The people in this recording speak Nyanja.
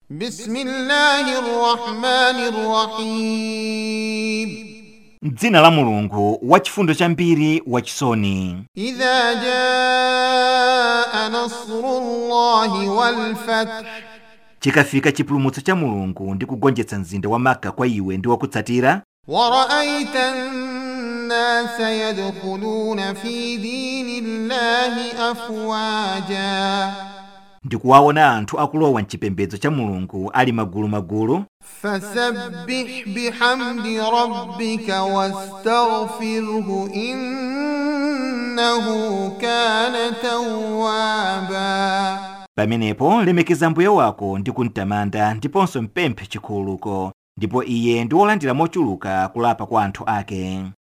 Bismillahirrahmanirrahim. M'dzina la Mulungu wachifundo chambiri wachisoni. Idha jaa nasrullahi wal fath. Chikafika chipulumutso cha Mulungu ndi kugonjetsa mzinda wa Makka kwa iwe ndi wakutsatira. Wa ra'aita an-nasa yadkhuluna fi dinillahi afwaja. Ndikuwaona anthu akulowa mchipembedzo cha Mulungu ali magulu. Fasabbih bihamdi rabbika wastaghfirhu innahu kana tawwaba. Pamenepo lemekeza Mbuye wako ndi kumtamanda ndiponso mpemphe chikhululuko, ndipo iye ndi wolandira mochuluka kulapa kwa anthu ake.